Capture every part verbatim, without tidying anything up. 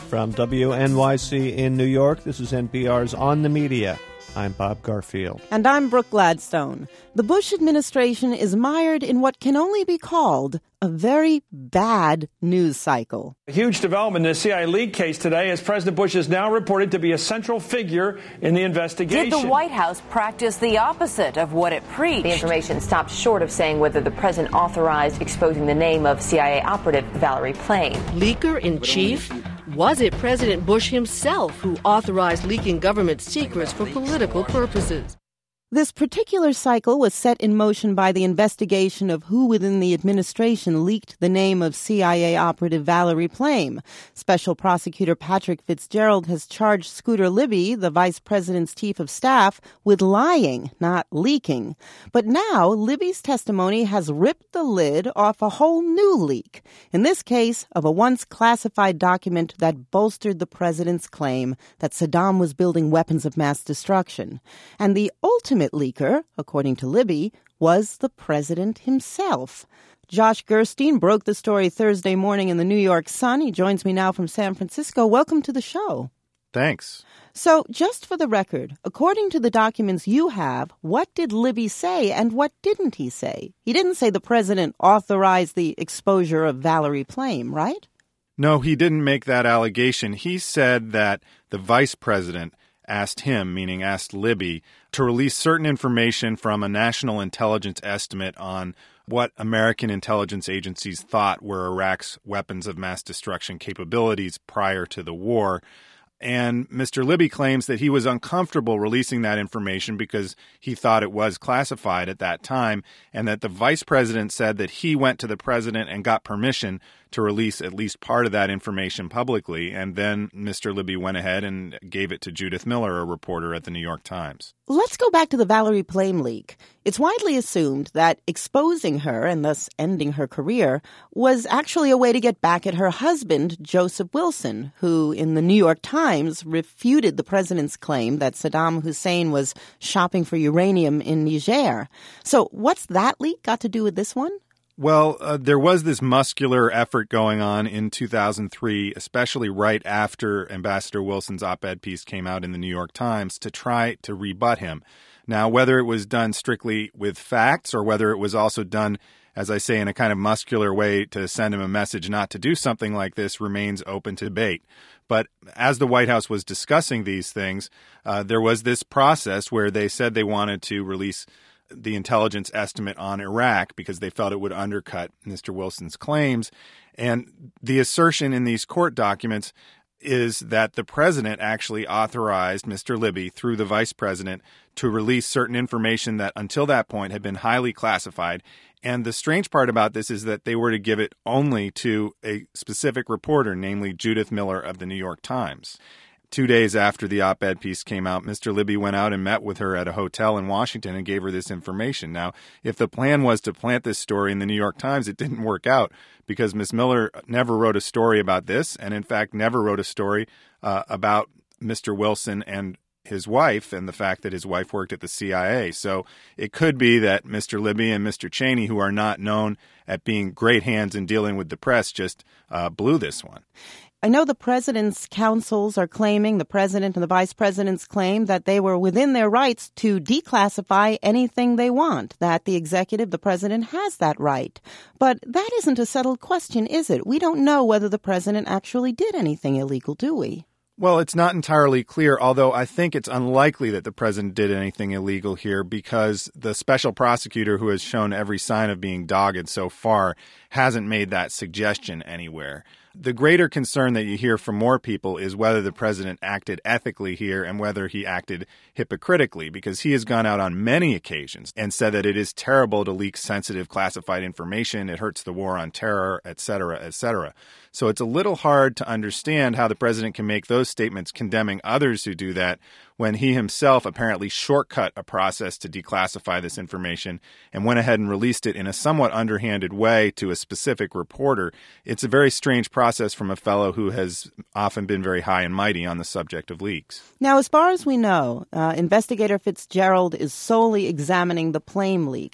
From W N Y C in New York, this is N P R's On the Media. I'm Bob Garfield. And I'm Brooke Gladstone. The Bush administration is mired in what can only be called a very bad news cycle. A huge development in the C I A leak case today, as President Bush is now reported to be a central figure in the investigation. Did the White House practice the opposite of what it preached? The information stopped short of saying whether the president authorized exposing the name of C I A operative Valerie Plame. Leaker-in-chief? Was it President Bush himself who authorized leaking government secrets for political purposes? This particular cycle was set in motion by the investigation of who within the administration leaked the name of C I A operative Valerie Plame. Special Prosecutor Patrick Fitzgerald has charged Scooter Libby, the vice president's chief of staff, with lying, not leaking. But now, Libby's testimony has ripped the lid off a whole new leak. In this case, of a once classified document that bolstered the president's claim that Saddam was building weapons of mass destruction. And the ultimate leaker, according to Libby, was the president himself. Josh Gerstein broke the story Thursday morning in the New York Sun. He joins me now from San Francisco. Welcome to the show. Thanks. So, just for the record, according to the documents you have, what did Libby say and what didn't he say? He didn't say the president authorized the exposure of Valerie Plame, right? No, he didn't make that allegation. He said that the vice president asked him, meaning asked Libby, to release certain information from a national intelligence estimate on what American intelligence agencies thought were Iraq's weapons of mass destruction capabilities prior to the war. And Mister Libby claims that he was uncomfortable releasing that information because he thought it was classified at that time, and that the vice president said that he went to the president and got permission to release at least part of that information publicly. And then Mister Libby went ahead and gave it to Judith Miller, a reporter at the New York Times. Let's go back to the Valerie Plame leak. It's widely assumed that exposing her, and thus ending her career, was actually a way to get back at her husband, Joseph Wilson, who in the New York Times refuted the president's claim that Saddam Hussein was shopping for uranium in Niger. So what's that leak got to do with this one? Well, uh, there was this muscular effort going on in two thousand three, especially right after Ambassador Wilson's op-ed piece came out in the New York Times, to try to rebut him. Now, whether it was done strictly with facts or whether it was also done, as I say, in a kind of muscular way to send him a message not to do something like this remains open to debate. But as the White House was discussing these things, uh, there was this process where they said they wanted to release the intelligence estimate on Iraq because they felt it would undercut Mister Wilson's claims. And the assertion in these court documents is that the president actually authorized Mister Libby through the vice president to release certain information that until that point had been highly classified. And the strange part about this is that they were to give it only to a specific reporter, namely Judith Miller of the New York Times. Two days after the op-ed piece came out, Mister Libby went out and met with her at a hotel in Washington and gave her this information. Now, if the plan was to plant this story in the New York Times, it didn't work out because Miz Miller never wrote a story about this and, in fact, never wrote a story uh, about Mister Wilson and his wife and the fact that his wife worked at the C I A. So it could be that Mister Libby and Mister Cheney, who are not known at being great hands in dealing with the press, just uh, blew this one. I know the president's counsels are claiming, the president and the vice president's claim, that they were within their rights to declassify anything they want, that the executive, the president, has that right. But that isn't a settled question, is it? We don't know whether the president actually did anything illegal, do we? Well, it's not entirely clear, although I think it's unlikely that the president did anything illegal here because the special prosecutor, who has shown every sign of being dogged so far, hasn't made that suggestion anywhere. The greater concern that you hear from more people is whether the president acted ethically here and whether he acted hypocritically, because he has gone out on many occasions and said that it is terrible to leak sensitive classified information, it hurts the war on terror, et cetera, et cetera. So it's a little hard to understand how the president can make those statements condemning others who do that when he himself apparently shortcut a process to declassify this information and went ahead and released it in a somewhat underhanded way to a specific reporter. It's a very strange process from a fellow who has often been very high and mighty on the subject of leaks. Now, as far as we know, uh, investigator Fitzgerald is solely examining the Plame leak.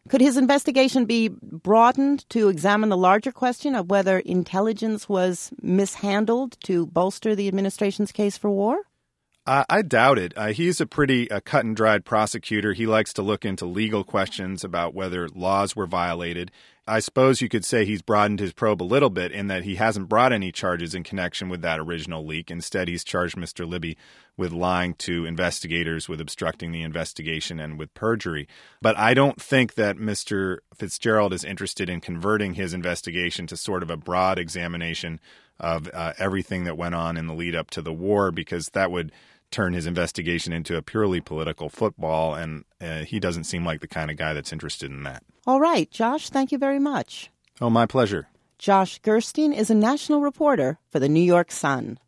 Could his investigation be broadened to examine the larger question of whether intelligence was mishandled to bolster the administration's case for war? Uh, I doubt it. Uh, he's a pretty uh, cut-and-dried prosecutor. He likes to look into legal questions about whether laws were violated. I suppose you could say he's broadened his probe a little bit in that he hasn't brought any charges in connection with that original leak. Instead, he's charged Mister Libby with lying to investigators, with obstructing the investigation, and with perjury. But I don't think that Mister Fitzgerald is interested in converting his investigation to sort of a broad examination of uh, everything that went on in the lead up to the war, because that would turn his investigation into a purely political football, and uh, he doesn't seem like the kind of guy that's interested in that. All right, Josh, thank you very much. Oh, my pleasure. Josh Gerstein is a national reporter for the New York Sun.